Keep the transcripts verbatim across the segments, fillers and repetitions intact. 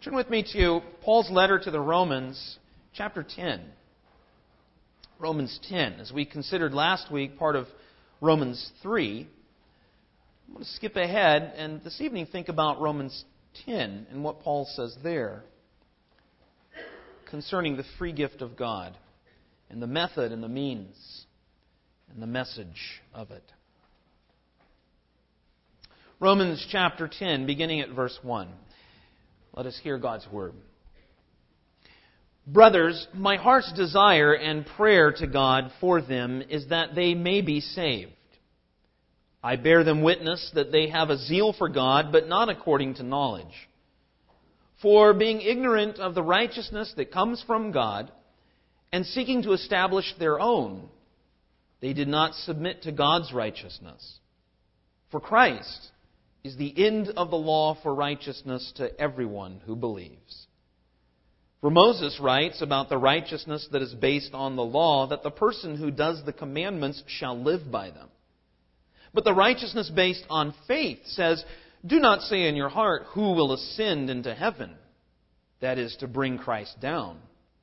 Turn with me to Paul's letter to the Romans, chapter ten. Romans ten. As we considered last week, part of Romans three, I'm going to skip ahead and this evening think about Romans ten and what Paul says there concerning the free gift of God and the method and the means and the message of it. Romans chapter ten, beginning at verse one. Let us hear God's word. Brothers, my heart's desire and prayer to God for them is that they may be saved. I bear them witness that they have a zeal for God, but not according to knowledge. For being ignorant of the righteousness that comes from God, and seeking to establish their own, they did not submit to God's righteousness. For Christ is the end of the law for righteousness to everyone who believes. For Moses writes about the righteousness that is based on the law, that the person who does the commandments shall live by them. But the righteousness based on faith says, do not say in your heart, who will ascend into heaven? That is, to bring Christ down.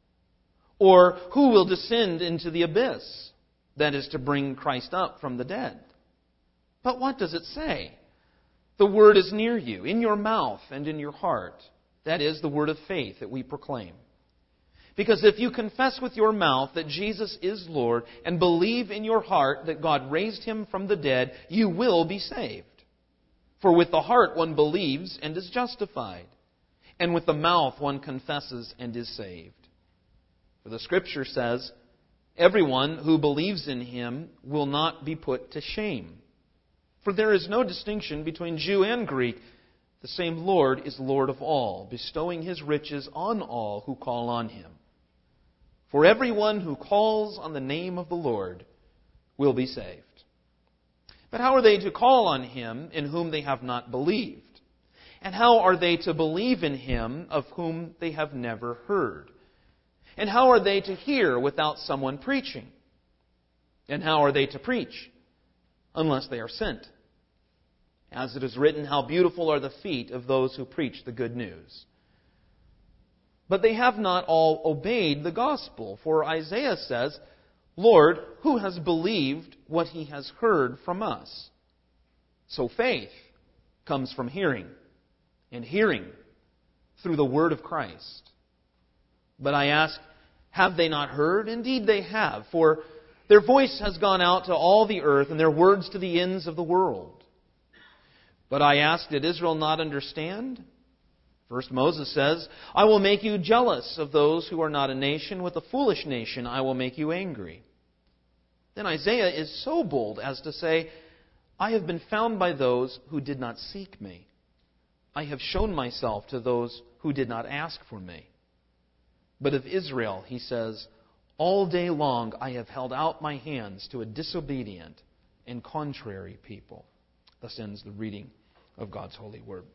Or who will descend into the abyss? That is, to bring Christ up from the dead. But what does it say? The word is near you, in your mouth and in your heart. That is the word of faith that we proclaim. Because if you confess with your mouth that Jesus is Lord and believe in your heart that God raised Him from the dead, you will be saved. For with the heart one believes and is justified, and with the mouth one confesses and is saved. For the Scripture says, everyone who believes in Him will not be put to shame. For there is no distinction between Jew and Greek. The same Lord is Lord of all, bestowing His riches on all who call on Him. For everyone who calls on the name of the Lord will be saved. But how are they to call on Him in whom they have not believed? And how are they to believe in Him of whom they have never heard? And how are they to hear without someone preaching? And how are they to preach unless they are sent? As it is written, how beautiful are the feet of those who preach the good news. But they have not all obeyed the gospel. For Isaiah says, Lord, who has believed what he has heard from us? So faith comes from hearing, and hearing through the word of Christ. But I ask, have they not heard? Indeed they have, for their voice has gone out to all the earth, and their words to the ends of the world. But I ask, did Israel not understand? First Moses says, I will make you jealous of those who are not a nation. With a foolish nation I will make you angry. Then Isaiah is so bold as to say, I have been found by those who did not seek me. I have shown myself to those who did not ask for me. But of Israel, he says, all day long I have held out my hands to a disobedient and contrary people. Thus ends the reading of God's holy word.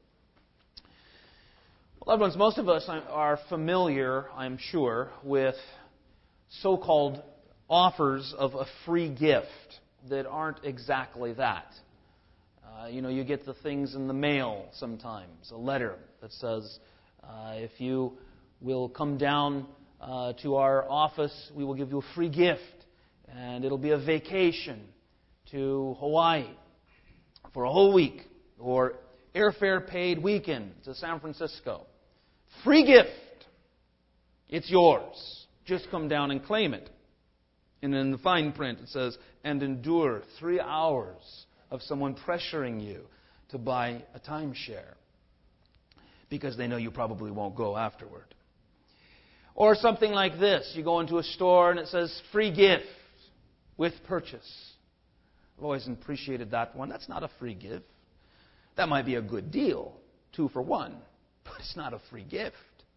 Well, loved ones, most of us are familiar, I'm sure, with so-called offers of a free gift that aren't exactly that. Uh, you know, you get the things in the mail sometimes, a letter that says, uh, if you will come down uh, to our office, we will give you a free gift, and it'll be a vacation to Hawaii for a whole week, or airfare paid weekend to San Francisco. Free gift. It's yours. Just come down and claim it. And in the fine print it says, and endure three hours of someone pressuring you to buy a timeshare, because they know you probably won't go afterward. Or something like this. You go into a store and it says, free gift with purchase. I've always appreciated that one. That's not a free gift. That might be a good deal, two for one, but it's not a free gift.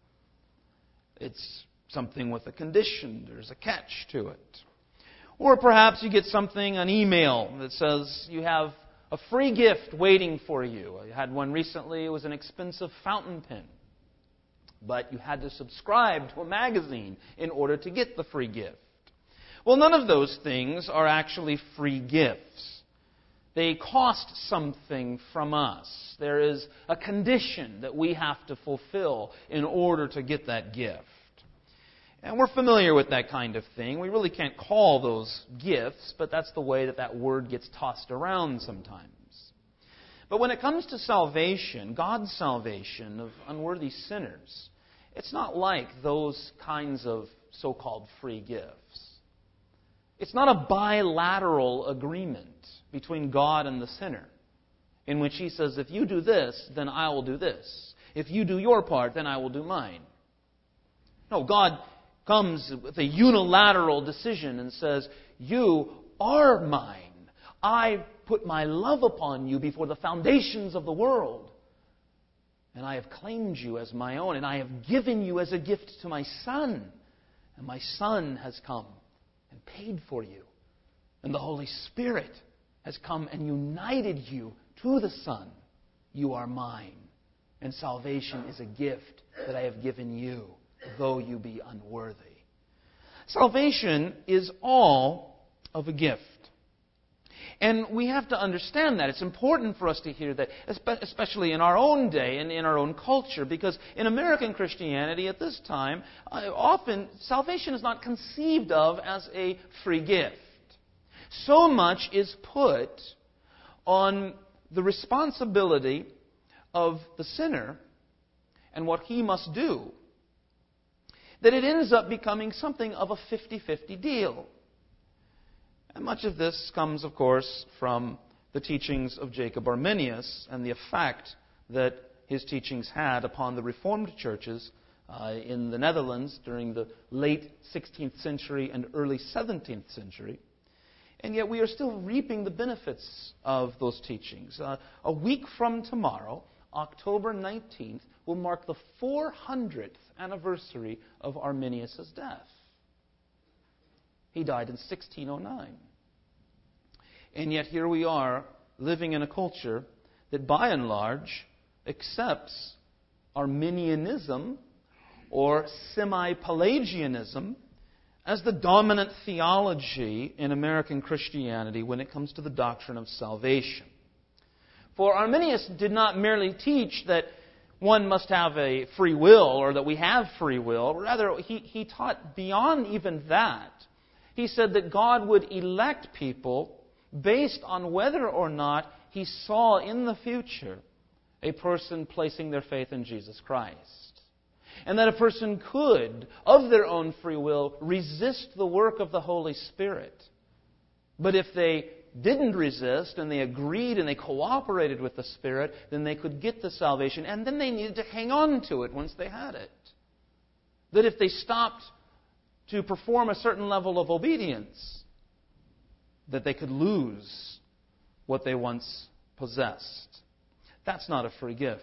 It's something with a condition. There's a catch to it. Or perhaps you get something, an email that says you have a free gift waiting for you. I had one recently. It was an expensive fountain pen. But you had to subscribe to a magazine in order to get the free gift. Well, none of those things are actually free gifts. They cost something from us. There is a condition that we have to fulfill in order to get that gift. And we're familiar with that kind of thing. We really can't call those gifts, but that's the way that that word gets tossed around sometimes. But when it comes to salvation, God's salvation of unworthy sinners, it's not like those kinds of so-called free gifts. It's not a bilateral agreement between God and the sinner, in which He says, if you do this, then I will do this. If you do your part, then I will do mine. No, God comes with a unilateral decision and says, you are mine. I put my love upon you before the foundations of the world. And I have claimed you as my own, and I have given you as a gift to my Son. And my Son has come and paid for you. And the Holy Spirit has come and united you to the Son. You are mine. And salvation is a gift that I have given you, though you be unworthy. Salvation is all of a gift. And we have to understand that. It's important for us to hear that, especially in our own day and in our own culture, because in American Christianity at this time, often salvation is not conceived of as a free gift. So much is put on the responsibility of the sinner and what he must do, that it ends up becoming something of a fifty-fifty deal. And much of this comes, of course, from the teachings of Jacob Arminius and the effect that his teachings had upon the Reformed churches uh, in the Netherlands during the late sixteenth century and early seventeenth century. And yet we are still reaping the benefits of those teachings. Uh, a week from tomorrow, October nineteenth, will mark the four hundredth anniversary of Arminius' death. He died in sixteen oh nine. And yet here we are living in a culture that by and large accepts Arminianism or semi-Pelagianism as the dominant theology in American Christianity when it comes to the doctrine of salvation. For Arminius did not merely teach that one must have a free will or that we have free will. Rather, he, he taught beyond even that. He said that God would elect people based on whether or not He saw in the future a person placing their faith in Jesus Christ. And that a person could, of their own free will, resist the work of the Holy Spirit. But if they didn't resist and they agreed and they cooperated with the Spirit, then they could get the salvation. And then they needed to hang on to it once they had it. That if they stopped to perform a certain level of obedience, that they could lose what they once possessed. That's not a free gift.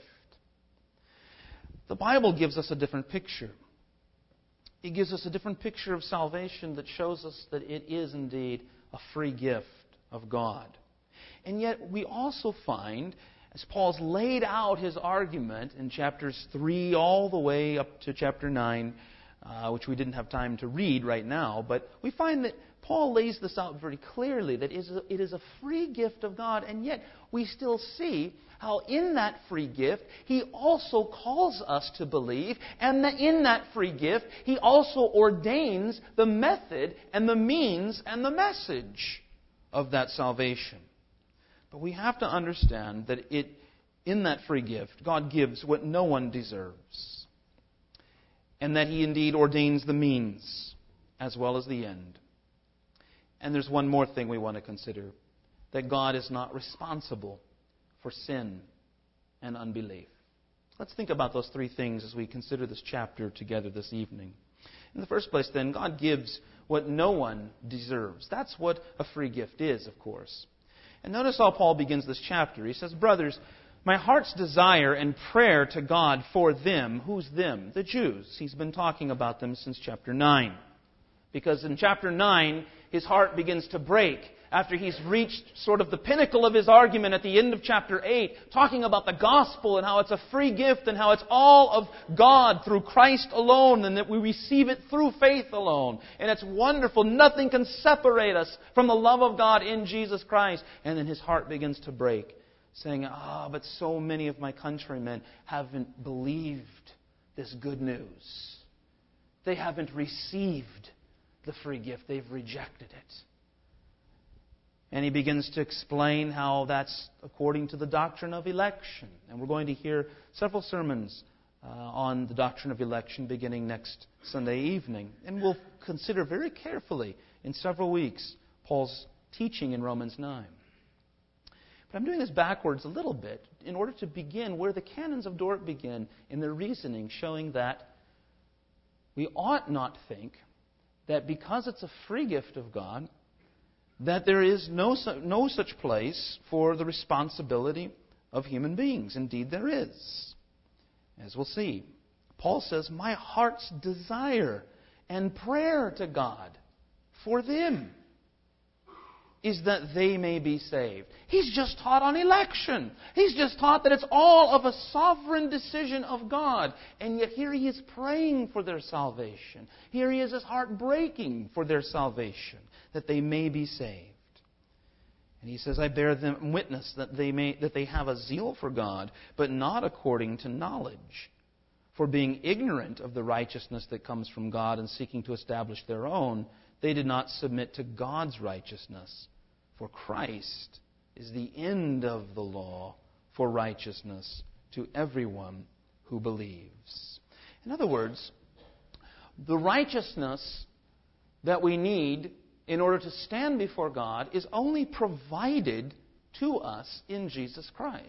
The Bible gives us a different picture. It gives us a different picture of salvation that shows us that it is indeed a free gift of God. And yet we also find, as Paul's laid out his argument in chapters three all the way up to chapter nine, uh, which we didn't have time to read right now, but we find that Paul lays this out very clearly, that it is a free gift of God, and yet we still see how in that free gift He also calls us to believe, and that in that free gift He also ordains the method and the means and the message of that salvation. But we have to understand that it, in that free gift, God gives what no one deserves, and that He indeed ordains the means as well as the end. And there's one more thing we want to consider, that God is not responsible for sin and unbelief. Let's think about those three things as we consider this chapter together this evening. In the first place, then, God gives what no one deserves. That's what a free gift is, of course. And notice how Paul begins this chapter. He says, "Brothers, my heart's desire and prayer to God for them," who's them? The Jews. He's been talking about them since chapter nine. Because in chapter nine, his heart begins to break after he's reached sort of the pinnacle of his argument at the end of chapter eight, talking about the gospel and how it's a free gift and how it's all of God through Christ alone and that we receive it through faith alone. And it's wonderful. Nothing can separate us from the love of God in Jesus Christ. And then his heart begins to break, saying, ah, but so many of my countrymen haven't believed this good news. They haven't received the free gift. They've rejected it. And he begins to explain how that's according to the doctrine of election. And we're going to hear several sermons uh, on the doctrine of election beginning next Sunday evening. And we'll consider very carefully in several weeks Paul's teaching in Romans nine. But I'm doing this backwards a little bit in order to begin where the canons of Dort begin in their reasoning, showing that we ought not think that because it's a free gift of God, that there is no, no such place for the responsibility of human beings. Indeed, there is. As we'll see, Paul says, my heart's desire and prayer to God for them is that they may be saved. He's just taught on election. He's just taught that it's all of a sovereign decision of God. And yet here he is praying for their salvation. Here he is, his heart breaking for their salvation, that they may be saved. And he says, I bear them witness that they may that they have a zeal for God, but not according to knowledge. For being ignorant of the righteousness that comes from God and seeking to establish their own, they did not submit to God's righteousness. For Christ is the end of the law for righteousness to everyone who believes. In other words, the righteousness that we need in order to stand before God is only provided to us in Jesus Christ.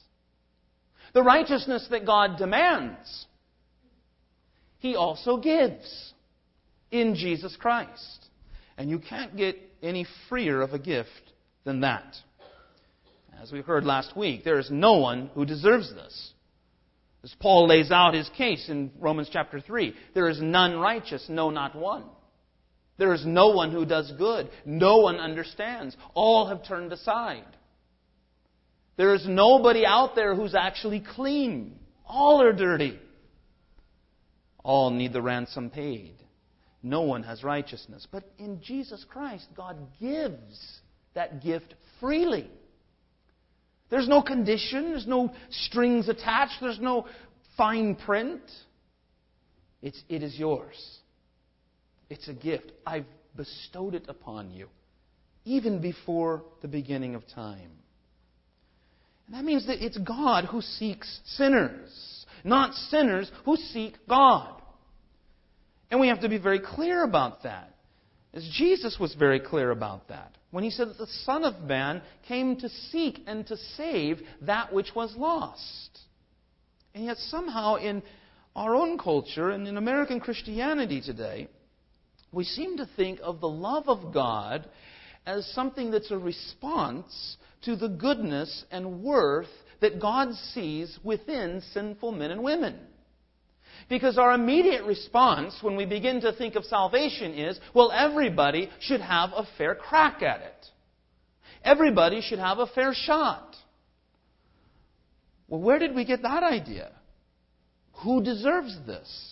The righteousness that God demands, He also gives in Jesus Christ. And you can't get any freer of a gift than that. As we heard last week, there is no one who deserves this. As Paul lays out his case in Romans chapter three, there is none righteous, no, not one. There is no one who does good. No one understands. All have turned aside. There is nobody out there who's actually clean. All are dirty. All need the ransom paid. No one has righteousness. But in Jesus Christ, God gives that gift freely. There's no condition. There's no strings attached. There's no fine print. It's, it is yours. It's a gift. I've bestowed it upon you, even before the beginning of time. And that means that it's God who seeks sinners, not sinners who seek God. And we have to be very clear about that, as Jesus was very clear about that, when He said that the Son of Man came to seek and to save that which was lost. And yet somehow in our own culture and in American Christianity today, we seem to think of the love of God as something that's a response to the goodness and worth that God sees within sinful men and women. Because our immediate response when we begin to think of salvation is, well, everybody should have a fair crack at it. Everybody should have a fair shot. Well, where did we get that idea? Who deserves this?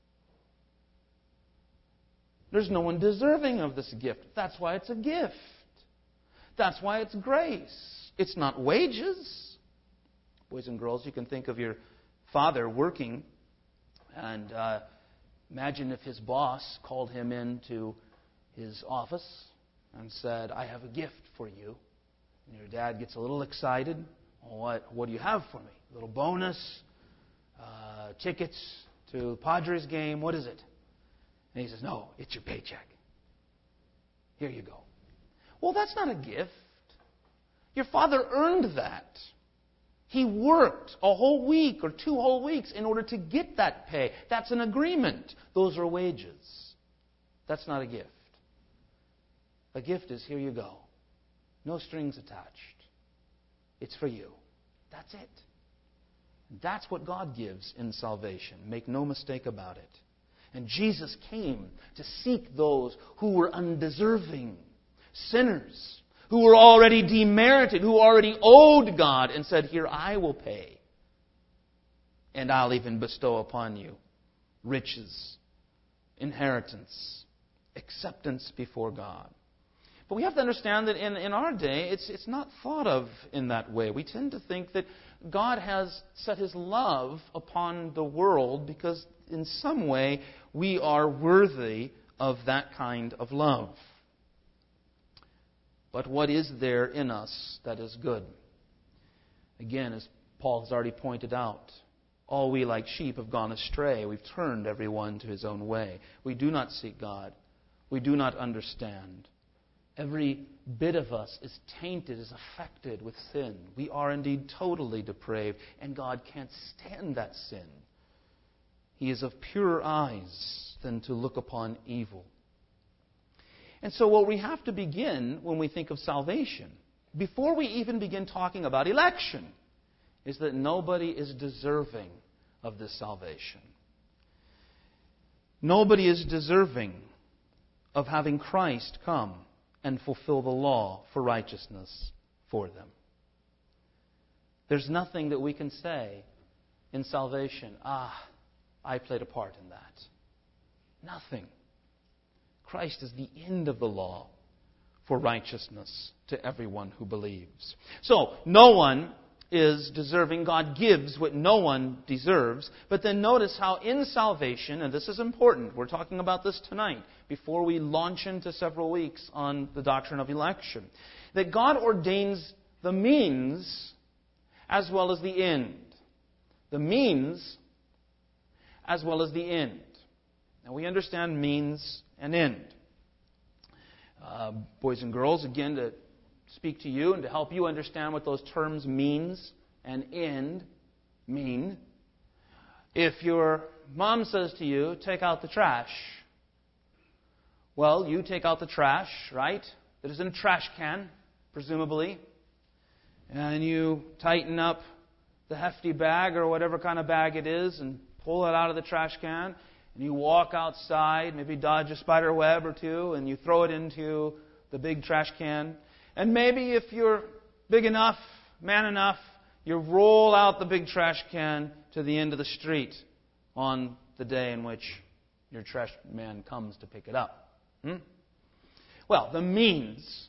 There's no one deserving of this gift. That's why it's a gift. That's why it's grace. It's not wages. Boys and girls, you can think of your father working, and uh, imagine if his boss called him into his office and said, I have a gift for you. And your dad gets a little excited. What, what do you have for me? A little bonus? Uh, tickets to the Padres game? What is it? And he says, no, it's your paycheck. Here you go. Well, that's not a gift. Your father earned that. He worked a whole week or two whole weeks in order to get that pay. That's an agreement. Those are wages. That's not a gift. A gift is, here you go. No strings attached. It's for you. That's it. That's what God gives in salvation. Make no mistake about it. And Jesus came to seek those who were undeserving, sinners, who were already demerited, who already owed God, and said, "Here, I will pay. And I'll even bestow upon you riches, inheritance, acceptance before God." But we have to understand that in, in our day, it's, it's not thought of in that way. We tend to think that God has set His love upon the world because in some way we are worthy of that kind of love. But what is there in us that is good? Again, as Paul has already pointed out, all we like sheep have gone astray. We've turned everyone to his own way. We do not seek God. We do not understand. Every bit of us is tainted, is affected with sin. We are indeed totally depraved, and God can't stand that sin. He is of purer eyes than to look upon evil. And so what we have to begin when we think of salvation, before we even begin talking about election, is that nobody is deserving of this salvation. Nobody is deserving of having Christ come and fulfill the law for righteousness for them. There's nothing that we can say in salvation, "Ah, I played a part in that." Nothing. Christ is the end of the law for righteousness to everyone who believes. So, no one is deserving. God gives what no one deserves. But then notice how in salvation, and this is important, we're talking about this tonight, before we launch into several weeks on the doctrine of election, that God ordains the means as well as the end. The means as well as the end. Now we understand means and end. Uh, boys and girls, again, to speak to you and to help you understand what those terms means and end mean. If your mom says to you, "Take out the trash," well, you take out the trash, right? That is in a trash can, presumably. And you tighten up the hefty bag or whatever kind of bag it is and pull it out of the trash can. And you walk outside, maybe dodge a spider web or two, and you throw it into the big trash can. And maybe if you're big enough, man enough, you roll out the big trash can to the end of the street on the day in which your trash man comes to pick it up. Hmm? Well, the means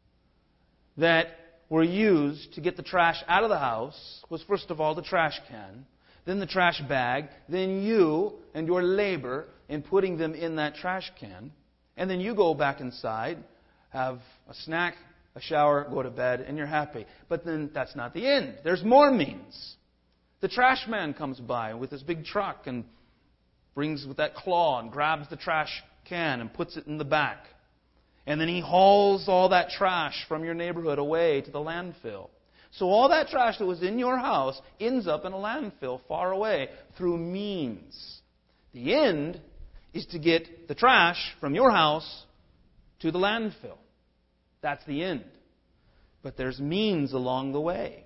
that were used to get the trash out of the house was first of all the trash can, then the trash bag, then you and your labor in putting them in that trash can, and then you go back inside, have a snack, a shower, go to bed, and you're happy. But then that's not the end. There's more means. The trash man comes by with his big truck and brings with that claw and grabs the trash can and puts it in the back. And then he hauls all that trash from your neighborhood away to the landfill. So all that trash that was in your house ends up in a landfill far away through means. The end is to get the trash from your house to the landfill. That's the end. But there's means along the way.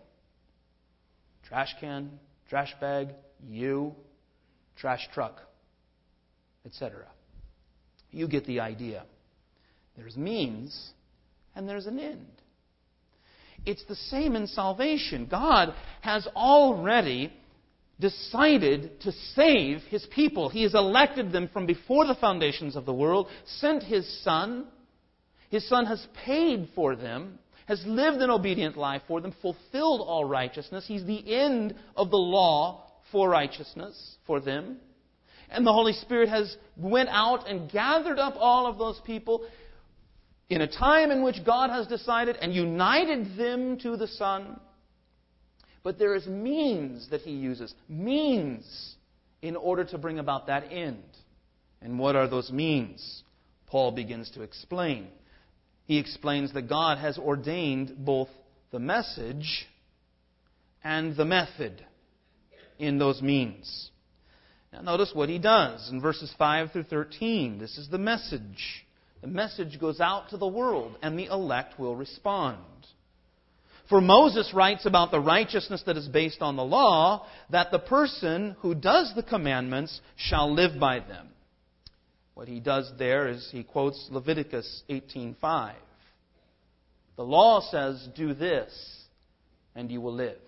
Trash can, trash bag, you, trash truck, et cetera. You get the idea. There's means and there's an end. It's the same in salvation. God has already decided to save His people. He has elected them from before the foundations of the world, sent His Son. His Son has paid for them, has lived an obedient life for them, fulfilled all righteousness. He's the end of the law for righteousness for them. And the Holy Spirit has went out and gathered up all of those people in a time in which God has decided and united them to the Son. But there is means that He uses. Means in order to bring about that end. And what are those means? Paul begins to explain. He explains that God has ordained both the message and the method in those means. Now notice what he does in verses five through thirteen. This is the message. The message goes out to the world, and the elect will respond. For Moses writes about the righteousness that is based on the law, that the person who does the commandments shall live by them. What he does there is he quotes Leviticus eighteen five. The law says, do this, and you will live.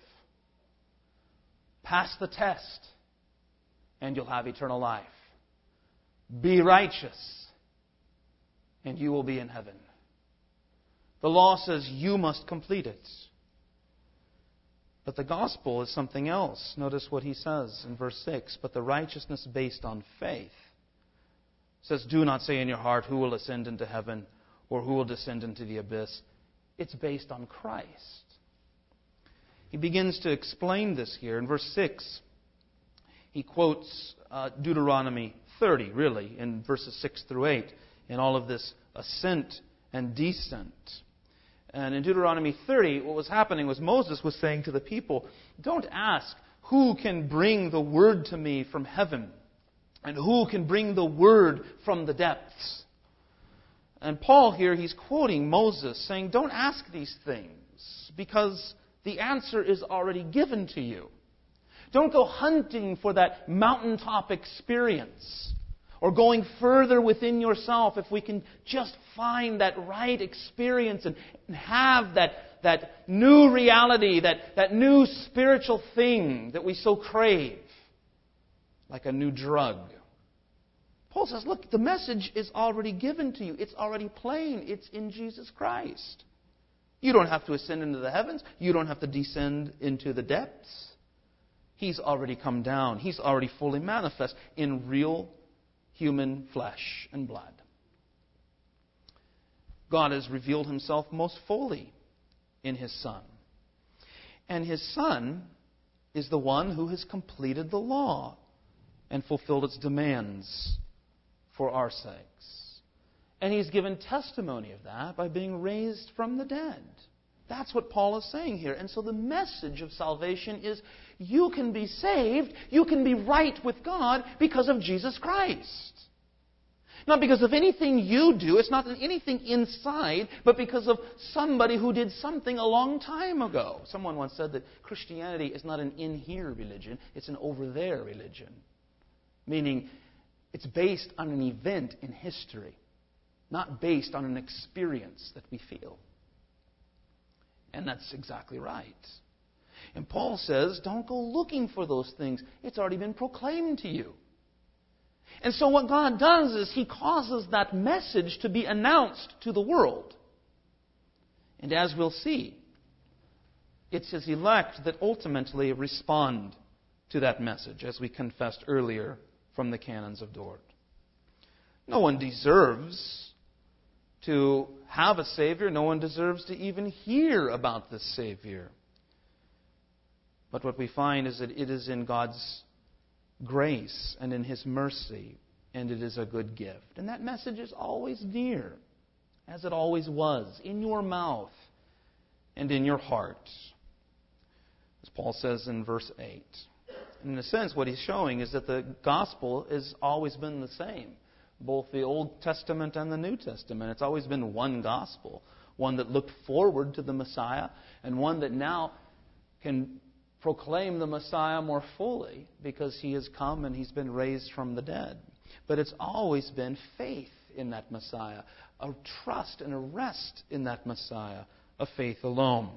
Pass the test, and you'll have eternal life. Be righteous, and you will be in heaven. The law says you must complete it. But the gospel is something else. Notice what he says in verse six. But the righteousness based on faith says, do not say in your heart, who will ascend into heaven or who will descend into the abyss. It's based on Christ. He begins to explain this here. In verse six, he quotes uh, Deuteronomy thirty, really, in verses six through eight, in all of this ascent and descent. And in Deuteronomy thirty, what was happening was Moses was saying to the people, don't ask who can bring the word to me from heaven and who can bring the word from the depths. And Paul here, he's quoting Moses saying, don't ask these things because the answer is already given to you. Don't go hunting for that mountaintop experience or going further within yourself if we can just find that right experience and have that, that new reality, that, that new spiritual thing that we so crave, like a new drug. Paul says, look, the message is already given to you. It's already plain. It's in Jesus Christ. You don't have to ascend into the heavens. You don't have to descend into the depths. He's already come down. He's already fully manifest in real human flesh and blood. God has revealed Himself most fully in His Son. And His Son is the one who has completed the law and fulfilled its demands for our sakes. And He's given testimony of that by being raised from the dead. That's what Paul is saying here. And so the message of salvation is you can be saved, you can be right with God because of Jesus Christ. Not because of anything you do, it's not anything inside, but because of somebody who did something a long time ago. Someone once said that Christianity is not an in-here religion, it's an over-there religion. Meaning, it's based on an event in history, not based on an experience that we feel. And that's exactly right. And Paul says, don't go looking for those things. It's already been proclaimed to you. And so what God does is He causes that message to be announced to the world. And as we'll see, it's His elect that ultimately respond to that message, as we confessed earlier from the canons of Dort. No one deserves to have a Savior. No one deserves to even hear about this Savior. But what we find is that it is in God's grace and in His mercy, and it is a good gift. And that message is always near, as it always was, in your mouth and in your heart. As Paul says in verse eight. In a sense, what he's showing is that the gospel has always been the same. Both the Old Testament and the New Testament. It's always been one gospel. One that looked forward to the Messiah, and one that now can proclaim the Messiah more fully because He has come and He's been raised from the dead. But it's always been faith in that Messiah, a trust and a rest in that Messiah, a faith alone.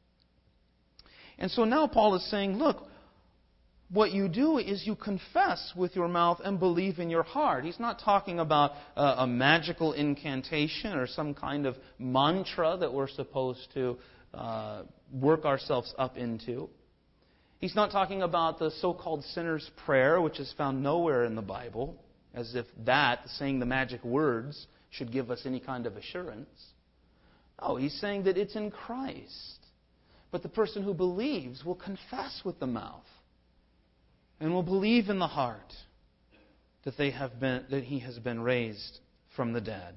And so now Paul is saying, look, what you do is you confess with your mouth and believe in your heart. He's not talking about a, a magical incantation or some kind of mantra that we're supposed to uh, work ourselves up into. He's not talking about the so-called sinner's prayer, which is found nowhere in the Bible, as if that, saying the magic words, should give us any kind of assurance. No, he's saying that it's in Christ. But the person who believes will confess with the mouth and will believe in the heart that they have been, that He has been raised from the dead.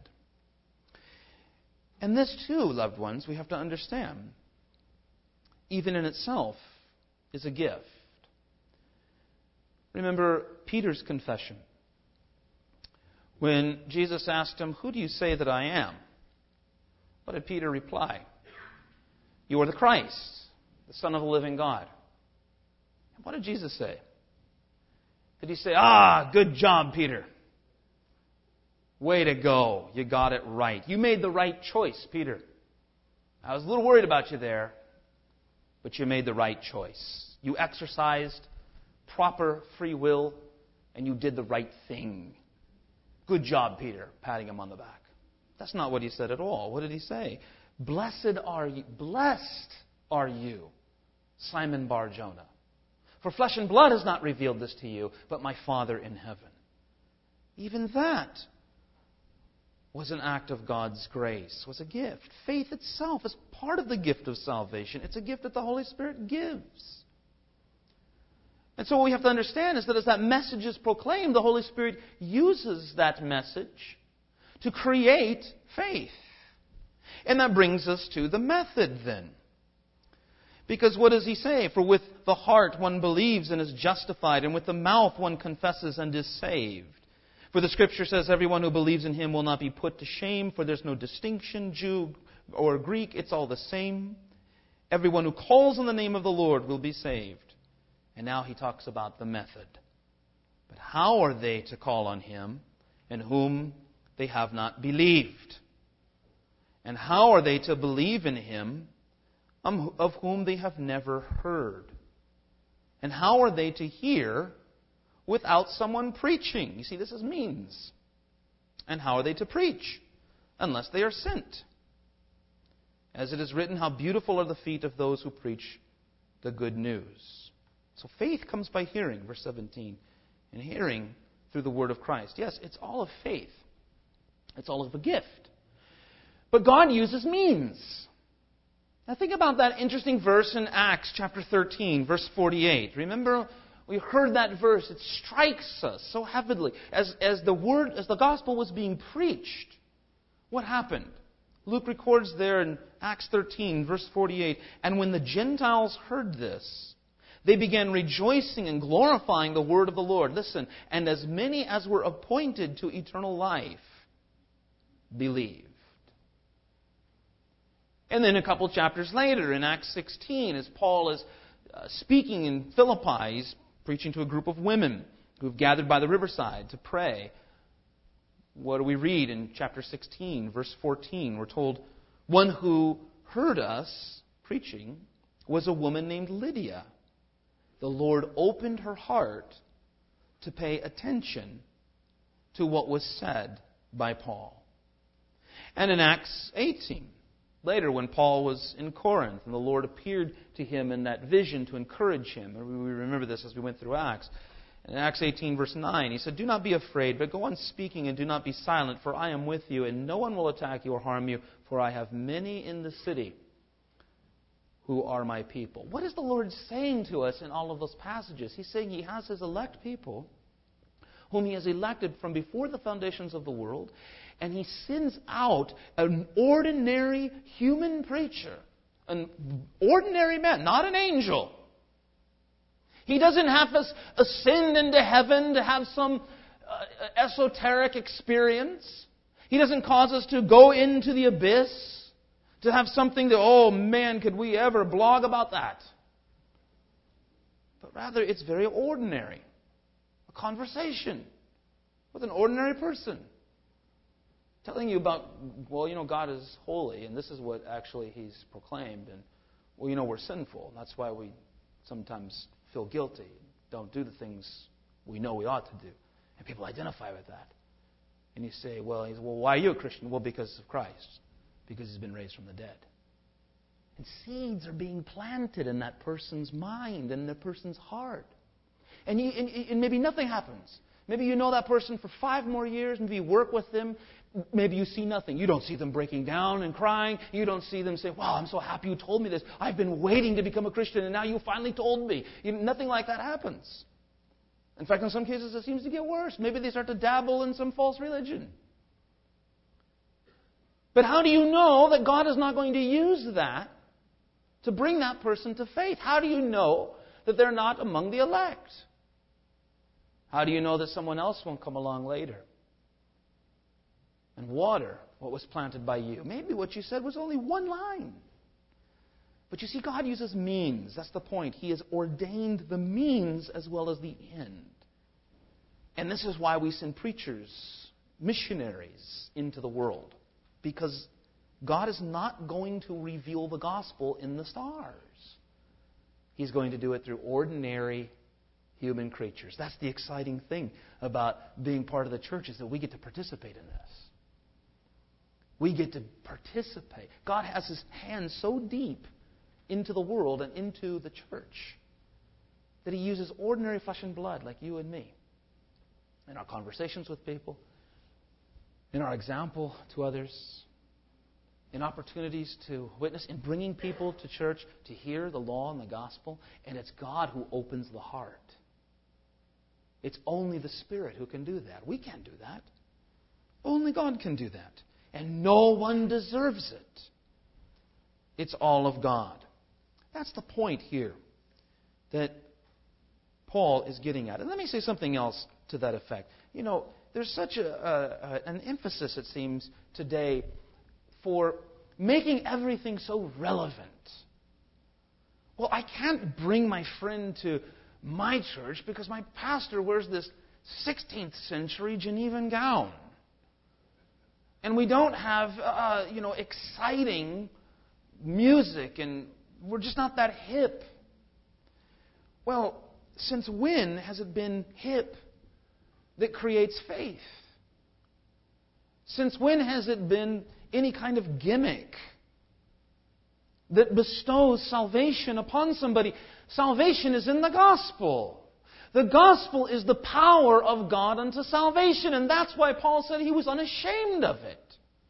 And this too, loved ones, we have to understand, even in itself, is a gift. Remember Peter's confession. When Jesus asked him, "Who do you say that I am?" What did Peter reply? "You are the Christ, the Son of the living God." And what did Jesus say? Did He say, "Ah, good job, Peter. Way to go. You got it right. You made the right choice, Peter." I was a little worried about you there, but you made the right choice. You exercised proper free will, and you did the right thing. Good job, Peter, patting him on the back. That's not what he said at all. What did he say? Blessed are you, blessed are you, Simon Bar-Jonah. For flesh and blood has not revealed this to you, but my Father in heaven. Even that was an act of God's grace, was a gift. Faith itself is part of the gift of salvation. It's a gift that the Holy Spirit gives. And so what we have to understand is that as that message is proclaimed, the Holy Spirit uses that message to create faith. And that brings us to the method then. Because what does he say? For with the heart one believes and is justified, and with the mouth one confesses and is saved. For the Scripture says, everyone who believes in Him will not be put to shame, for there's no distinction, Jew or Greek, it's all the same. Everyone who calls on the name of the Lord will be saved. And now he talks about the method. But how are they to call on Him in whom they have not believed? And how are they to believe in Him of whom they have never heard? And how are they to hear without someone preaching? You see, this is means. And how are they to preach unless they are sent? As it is written, how beautiful are the feet of those who preach the good news. So faith comes by hearing, verse seventeen. And hearing through the word of Christ. Yes, it's all of faith. It's all of a gift. But God uses means. Now think about that interesting verse in Acts chapter thirteen, verse forty-eight. Remember, we heard that verse. It strikes us so heavily. As, as the word, as the gospel was being preached, what happened? Luke records there in Acts thirteen, verse forty-eight, and when the Gentiles heard this, they began rejoicing and glorifying the word of the Lord. Listen, and as many as were appointed to eternal life believed. And then a couple chapters later, in Acts sixteen, as Paul is uh, speaking in Philippi, he's preaching to a group of women who have gathered by the riverside to pray. What do we read in chapter sixteen, verse fourteen? We're told, one who heard us preaching was a woman named Lydia. The Lord opened her heart to pay attention to what was said by Paul. And in Acts eighteen, later when Paul was in Corinth and the Lord appeared to him in that vision to encourage him, we remember this as we went through Acts. In Acts eighteen, verse nine, he said, do not be afraid, but go on speaking and do not be silent, for I am with you, and no one will attack you or harm you, for I have many in the city who are my people. What is the Lord saying to us in all of those passages? He's saying He has His elect people, whom He has elected from before the foundations of the world, and He sends out an ordinary human preacher, an ordinary man, not an angel. He doesn't have us ascend into heaven to have some uh, esoteric experience. He doesn't cause us to go into the abyss, to have something that, oh man, could we ever blog about that? But rather, it's very ordinary. A conversation with an ordinary person. Telling you about, well, you know, God is holy, and this is what actually He's proclaimed. And, well, you know, we're sinful. That's why we sometimes feel guilty, don't do the things we know we ought to do. And people identify with that. And you say, well, he's, well, why are you a Christian? Well, because of Christ. Because He's been raised from the dead. And seeds are being planted in that person's mind and that person's heart. And, you, and, and maybe nothing happens. Maybe you know that person for five more years. Maybe you work with them. Maybe you see nothing. You don't see them breaking down and crying. You don't see them saying, wow, I'm so happy you told me this. I've been waiting to become a Christian and now you finally told me. You, nothing like that happens. In fact, in some cases it seems to get worse. Maybe they start to dabble in some false religion. But how do you know that God is not going to use that to bring that person to faith? How do you know that they're not among the elect? How do you know that someone else won't come along later and water what was planted by you? Maybe what you said was only one line. But you see, God uses means. That's the point. He has ordained the means as well as the end. And this is why we send preachers, missionaries into the world. Because God is not going to reveal the gospel in the stars. He's going to do it through ordinary human creatures. That's the exciting thing about being part of the church, is that we get to participate in this. We get to participate. God has His hand so deep into the world and into the church that He uses ordinary flesh and blood like you and me in our conversations with people, in our example to others, in opportunities to witness, in bringing people to church to hear the law and the gospel. And it's God who opens the heart. It's only the Spirit who can do that. We can't do that. Only God can do that. And no one deserves it. It's all of God. That's the point here that Paul is getting at. And let me say something else to that effect. You know, there's such a, a, an emphasis, it seems, today for making everything so relevant. Well, I can't bring my friend to my church because my pastor wears this sixteenth century Genevan gown. And we don't have, uh, you know, exciting music, and we're just not that hip. Well, since when has it been hip that creates faith? Since when has it been any kind of gimmick that bestows salvation upon somebody? Salvation is in the gospel. The gospel is the power of God unto salvation, and that's why Paul said he was unashamed of it.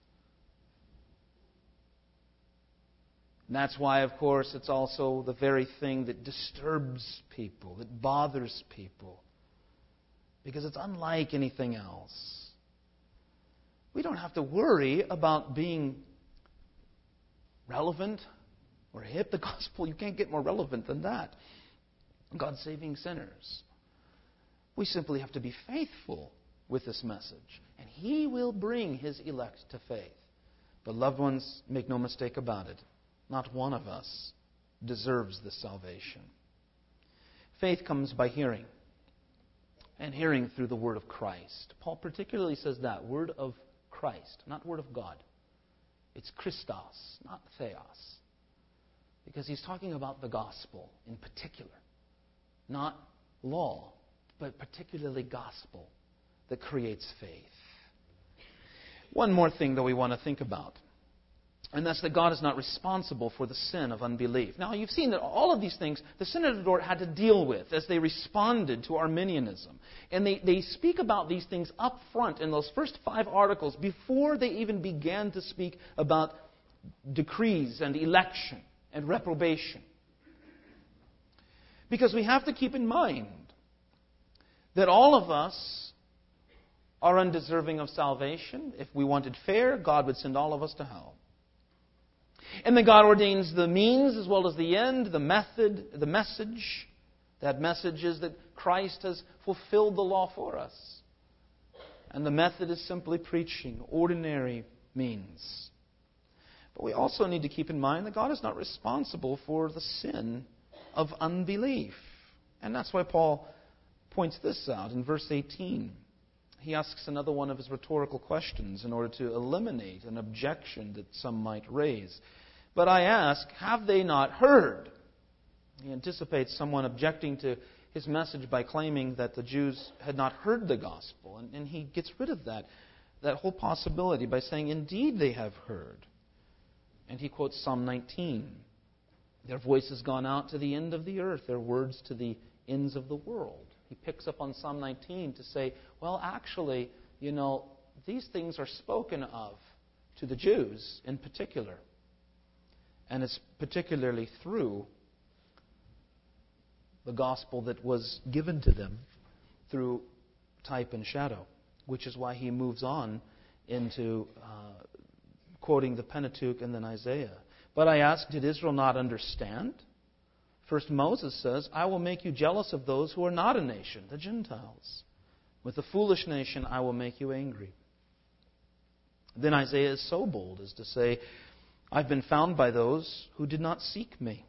And that's why, of course, it's also the very thing that disturbs people, that bothers people, because it's unlike anything else. We don't have to worry about being relevant or hip. The gospel, you can't get more relevant than that. God saving sinners. We simply have to be faithful with this message, and He will bring His elect to faith. But loved ones, make no mistake about it, not one of us deserves this salvation. Faith comes by hearing, and hearing through the Word of Christ. Paul particularly says that, Word of Christ, not Word of God. It's Christos, not Theos. Because he's talking about the gospel in particular. Not law, but particularly gospel that creates faith. One more thing that we want to think about, and that's that God is not responsible for the sin of unbelief. Now, you've seen that all of these things the Synod of Dort had to deal with as they responded to Arminianism. And they, they speak about these things up front in those first five articles before they even began to speak about decrees and election and reprobation. Because we have to keep in mind that all of us are undeserving of salvation. If we wanted fair, God would send all of us to hell. And then God ordains the means as well as the end, the method, the message. That message is that Christ has fulfilled the law for us. And the method is simply preaching, ordinary means. But we also need to keep in mind that God is not responsible for the sin of unbelief. And that's why Paul points this out in verse eighteen. He asks another one of his rhetorical questions in order to eliminate an objection that some might raise. But I ask, have they not heard? He anticipates someone objecting to his message by claiming that the Jews had not heard the gospel. And, and he gets rid of that, that whole possibility by saying, indeed they have heard. And he quotes Psalm nineteen. Their voice has gone out to the end of the earth, their words to the ends of the world. He picks up on Psalm nineteen to say, well, actually, you know, these things are spoken of to the Jews in particular. And it's particularly through the gospel that was given to them through type and shadow, which is why he moves on into uh, quoting the Pentateuch and then Isaiah. But I ask, did Israel not understand? First Moses says, I will make you jealous of those who are not a nation, the Gentiles. With the foolish nation I will make you angry. Then Isaiah is so bold as to say, I've been found by those who did not seek me.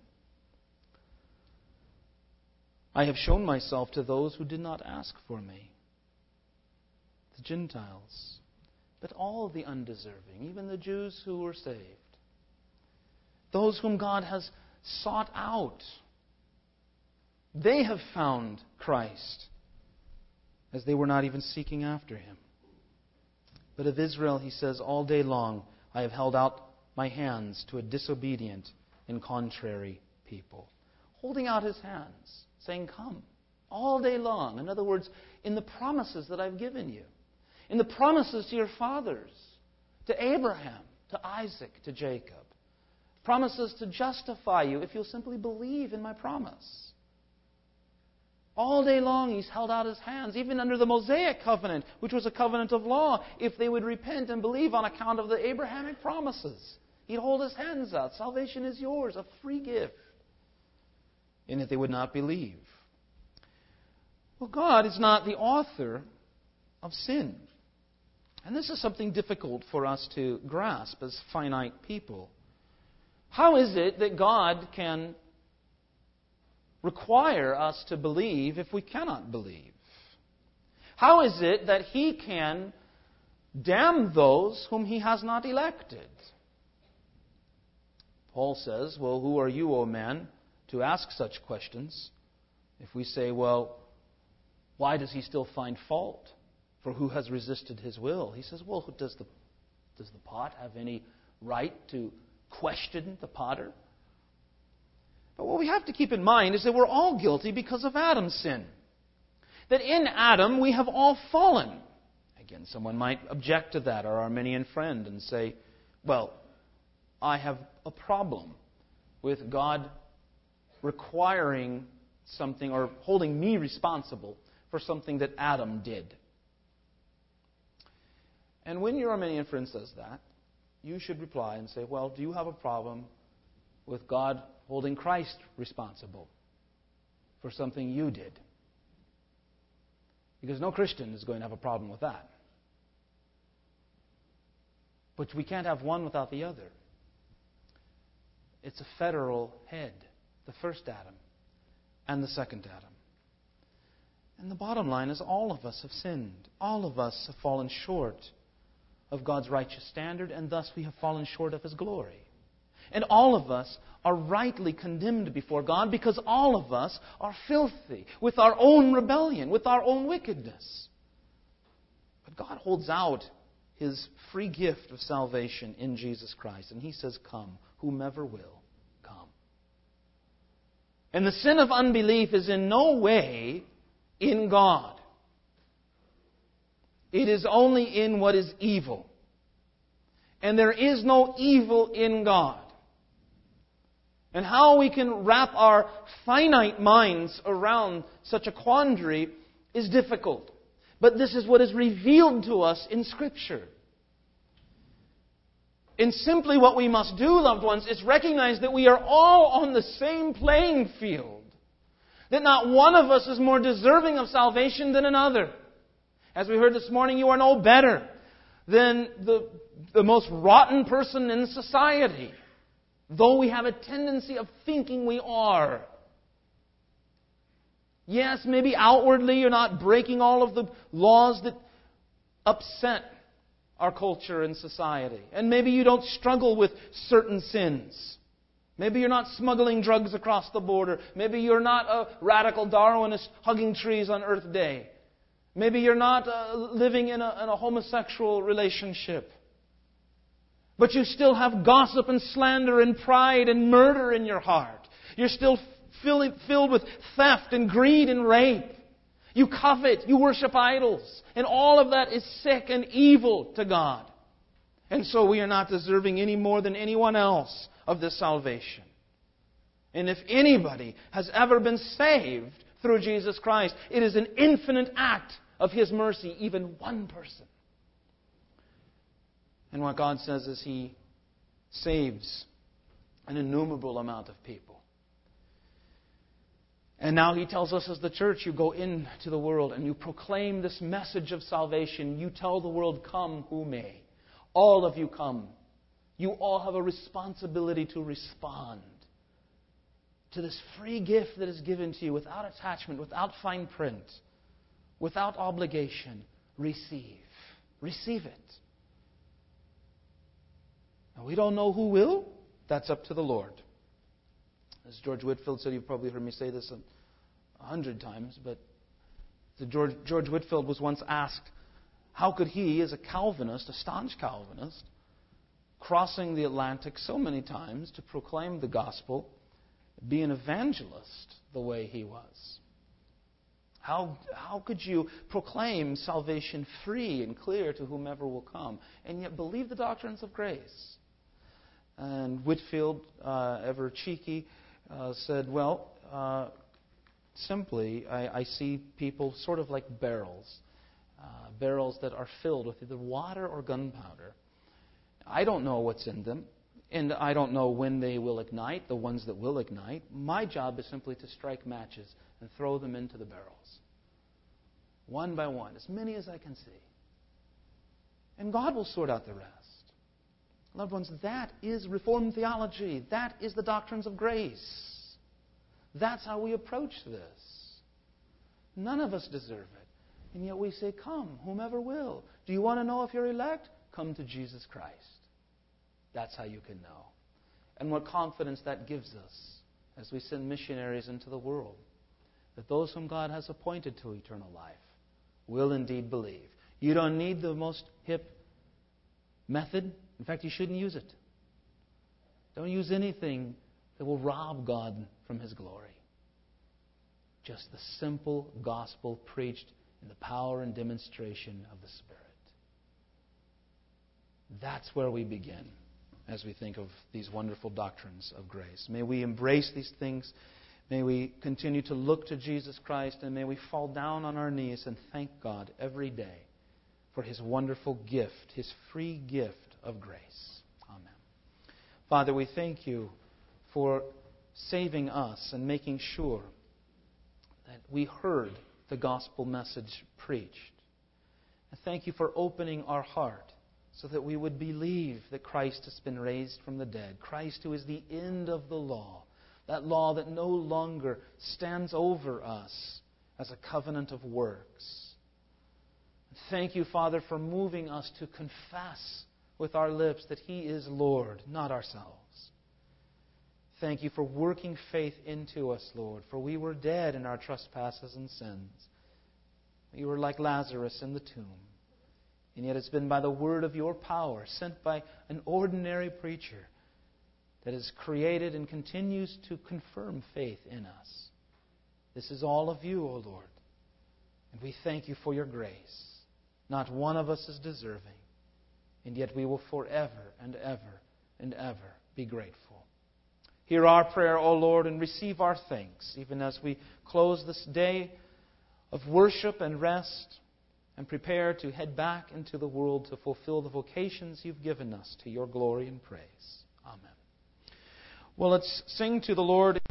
I have shown myself to those who did not ask for me. The Gentiles. but all the undeserving, even the Jews who were saved. Those whom God has sought out. They have found Christ, as they were not even seeking after Him. But of Israel, He says, all day long I have held out my hands to a disobedient and contrary people. Holding out His hands, saying, come, all day long. In other words, in the promises that I've given you. In the promises to your fathers, to Abraham, to Isaac, to Jacob. Promises to justify you if you'll simply believe in my promise. All day long He's held out His hands, even under the Mosaic covenant, which was a covenant of law, if they would repent and believe on account of the Abrahamic promises. He'd hold His hands out. Salvation is yours, a free gift. And yet they would not believe. Well, God is not the author of sin. And this is something difficult for us to grasp as finite people. How is it that God can require us to believe if we cannot believe? How is it that He can damn those whom He has not elected? Paul says, well, who are you, O man, to ask such questions? If we say, well, why does He still find fault? For who has resisted His will? He says, well, does the, does the pot have any right to question the potter? But what we have to keep in mind is that we're all guilty because of Adam's sin. That in Adam we have all fallen. Again, someone might object to that, or our Arminian friend, and say, well, I have a problem with God requiring something or holding me responsible for something that Adam did. And when your Arminian friend says that, you should reply and say, well, do you have a problem with God holding Christ responsible for something you did? Because no Christian is going to have a problem with that. But we can't have one without the other. It's a federal head, the first Adam and the second Adam. And the bottom line is all of us have sinned. All of us have fallen short of God's righteous standard, and thus we have fallen short of His glory. And all of us are rightly condemned before God because all of us are filthy with our own rebellion, with our own wickedness. But God holds out His free gift of salvation in Jesus Christ, and He says, come, whomever will, come. And the sin of unbelief is in no way in God. It is only in what is evil. And there is no evil in God. And how we can wrap our finite minds around such a quandary is difficult. But this is what is revealed to us in Scripture. And simply what we must do, loved ones, is recognize that we are all on the same playing field. That not one of us is more deserving of salvation than another. As we heard this morning, you are no better than the, the most rotten person in society, though we have a tendency of thinking we are. Yes, maybe outwardly you're not breaking all of the laws that upset our culture and society. And maybe you don't struggle with certain sins. Maybe you're not smuggling drugs across the border. Maybe you're not a radical Darwinist hugging trees on Earth Day. Maybe you're not uh, living in a, in a homosexual relationship. But you still have gossip and slander and pride and murder in your heart. You're still fill, filled with theft and greed and rape. You covet, you worship idols. And all of that is sick and evil to God. And so we are not deserving any more than anyone else of this salvation. And if anybody has ever been saved through Jesus Christ, it is an infinite act of His mercy, even one person. And what God says is He saves an innumerable amount of people. And now He tells us as the church, you go into the world and you proclaim this message of salvation. You tell the world, come who may. All of you come. You all have a responsibility to respond to this free gift that is given to you without attachment, without fine print, without obligation. Receive. Receive it. And we don't know who will. That's up to the Lord. As George Whitefield said, you've probably heard me say this a hundred times, but the George, George Whitefield was once asked, how could he, as a Calvinist, a staunch Calvinist, crossing the Atlantic so many times to proclaim the gospel, be an evangelist the way he was? How, how could you proclaim salvation free and clear to whomever will come, and yet believe the doctrines of grace? And Whitefield, uh, ever cheeky, uh, said, well, uh, simply, I, I see people sort of like barrels, uh, barrels that are filled with either water or gunpowder. I don't know what's in them, and I don't know when they will ignite, the ones that will ignite. My job is simply to strike matches and throw them into the barrels, one by one, as many as I can see. And God will sort out the rest. Loved ones, that is Reformed theology. That is the doctrines of grace. That's how we approach this. None of us deserve it. And yet we say, come, whomever will. Do you want to know if you're elect? Come to Jesus Christ. That's how you can know. And what confidence that gives us as we send missionaries into the world. That those whom God has appointed to eternal life will indeed believe. You don't need the most hip method. In fact, you shouldn't use it. Don't use anything that will rob God from His glory. Just the simple gospel preached in the power and demonstration of the Spirit. That's where we begin as we think of these wonderful doctrines of grace. May we embrace these things. May we continue to look to Jesus Christ, and may we fall down on our knees and thank God every day for His wonderful gift, His free gift of grace. Amen. Father, we thank You for saving us and making sure that we heard the gospel message preached. And thank You for opening our heart so that we would believe that Christ has been raised from the dead. Christ who is the end of the law. That law that no longer stands over us as a covenant of works. Thank You, Father, for moving us to confess with our lips that He is Lord, not ourselves. Thank You for working faith into us, Lord, for we were dead in our trespasses and sins. We were like Lazarus in the tomb. And yet it's been by the word of Your power, sent by an ordinary preacher, that has created and continues to confirm faith in us. This is all of You, O Lord. And we thank You for Your grace. Not one of us is deserving. And yet we will forever and ever and ever be grateful. Hear our prayer, O Lord, and receive our thanks, even as we close this day of worship and rest and prepare to head back into the world to fulfill the vocations You've given us to Your glory and praise. Amen. Well, let's sing to the Lord.